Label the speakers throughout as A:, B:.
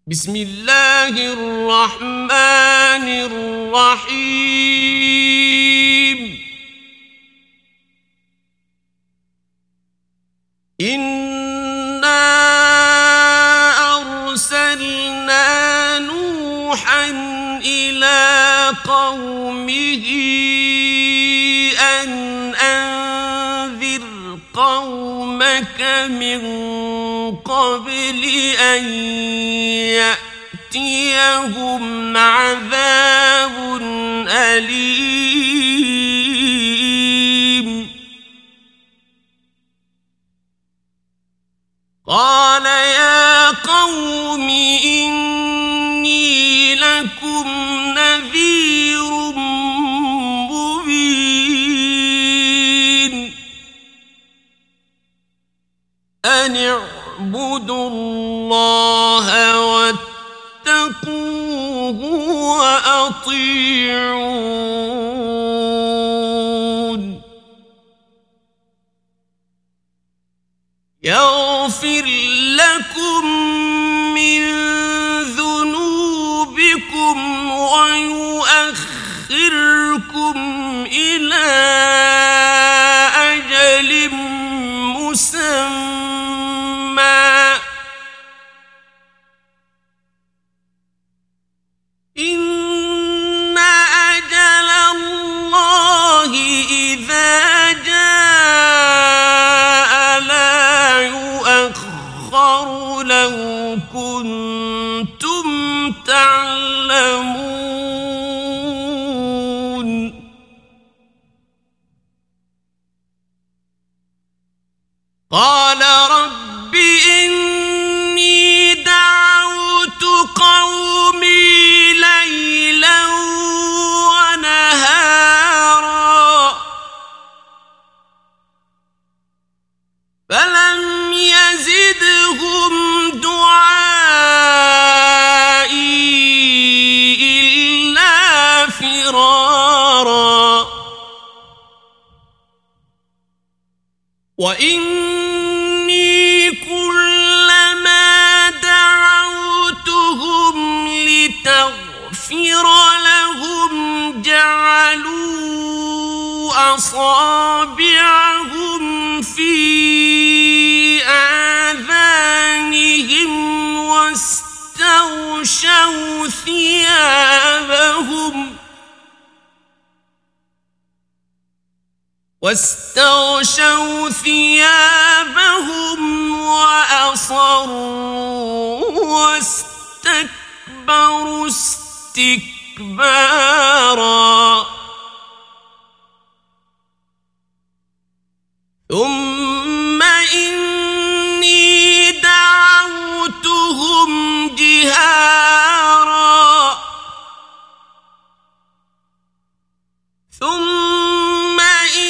A: بسم الله الرحمن الرحيم. إنا أرسلنا نوحا إلى قومه أن أنذر قومك من قبل أن يأتيهم عذاب أليم. قال يا قوم إني لكم نذير مبين أن اعبدوا الله واتقوه وأطيعون. يغفر لكم من ذنوبكم ويؤخركم إلى أجل مسمى إن أجل الله إذا جاء لا يؤخر لو كنتم تعلمون. قال رب إني دعوت قومي ليلا ونهارا فلم يزدهم دعائي إلا فرارا وإني كلما دعوتهم لتغفر لهم جعلوا أصابعهم في آذانهم واستغشوا ثيابهم وأصروا واستكبروا استكبارا. ثم إني دعوتهم جهارا ثم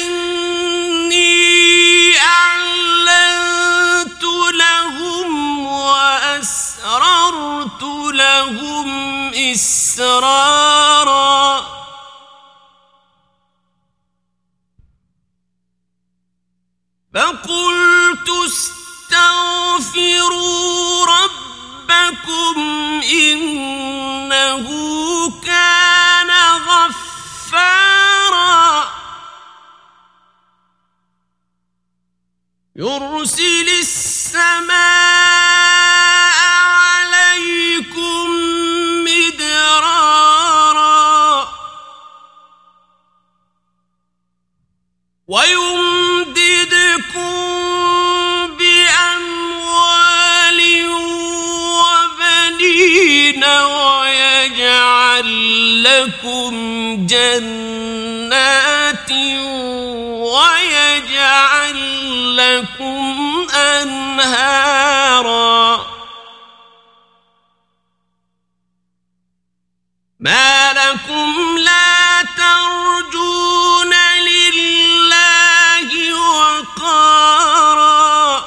A: إني أعلنت لهم وأسررت لهم إسرارا فقلت استغفروا ربكم إنه كان غفارا يرسل السماء عليكم مدرارا ويمددكم بأموال وبنين ويجعل لكم جنات ويجعل لكم أنهارا. ما لكم لا ترجون لله وقارا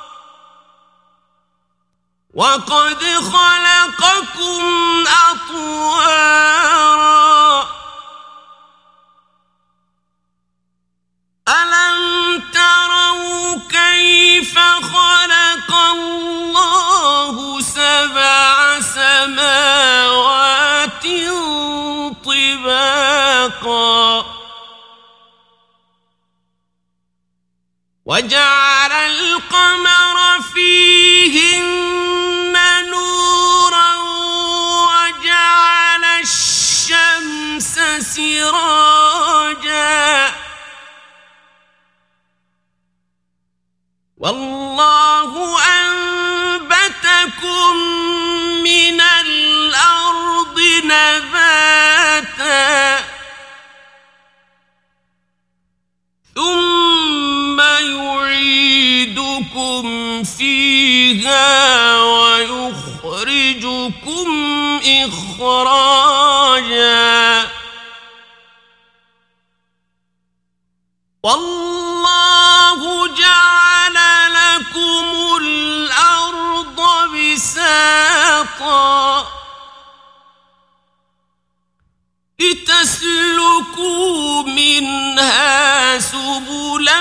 A: وقد خلقكم أطوارا ألم تروا كيف خلق الله سبع سماوات وجعل القمر فيهن نورا وجعل الشمس سراجا والله أنبتكم من الأرض نباتا ثم يعيدكم فيها ويخرجكم إخراجا والله جعل لكم الأرض بساطا لتسلكوا منها سبلا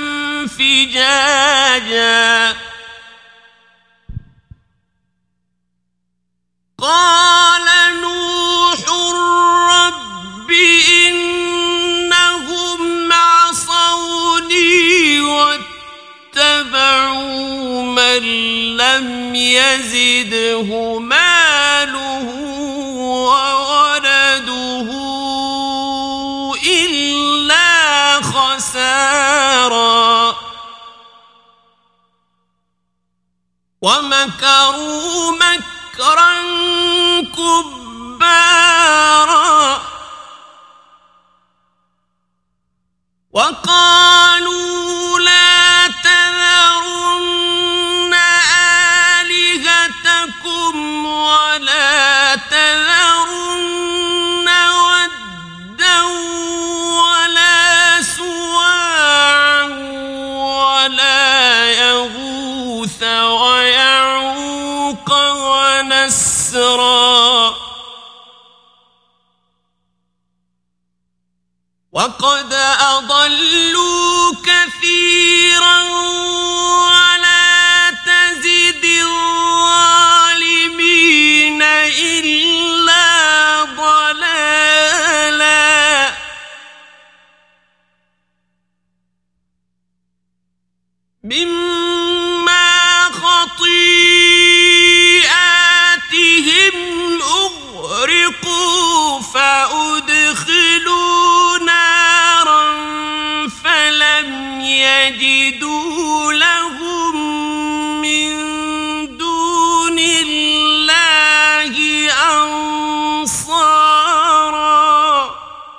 A: فجاجا قال نوح رب إنهم عصوني واتبعوا من لم يزده ماله وولده إلا خسارا ومكروا مكرا كبارا وقالوا لا تذرن آلهتكم ولا تذرن ودا ولا سواعا ولا يغوث ويعوق ونسرا وقد أضلوا كثيرا ولا تزد الظالمين إلا ضلالا مما خطيئاتهم أغرقوا فأدخلوا نارا فلم يجدوا لهم من دون الله أنصارا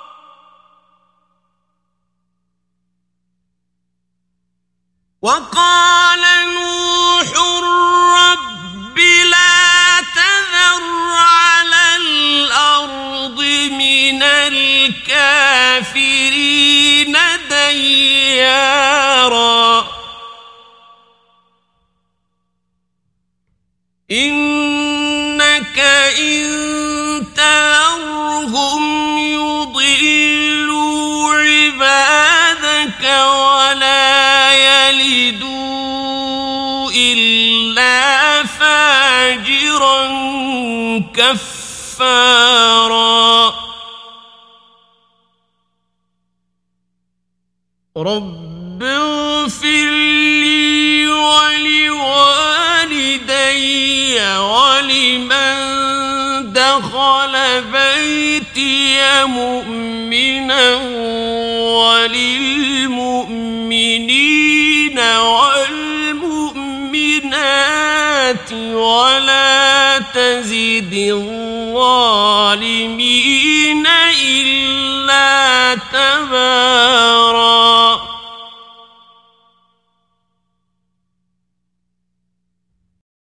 A: وقال نوح رب لا تذر على الأرض من الكافرين ديارا إنك إن تذرهم يضلوا عبادك ولا يلدوا إلا فاجرا كفارا رب اغفر لي ولوالدي ولمن دخل بيتي مؤمنا وللمؤمنين والمؤمنات ولا تزد الظالمين إلا تبارا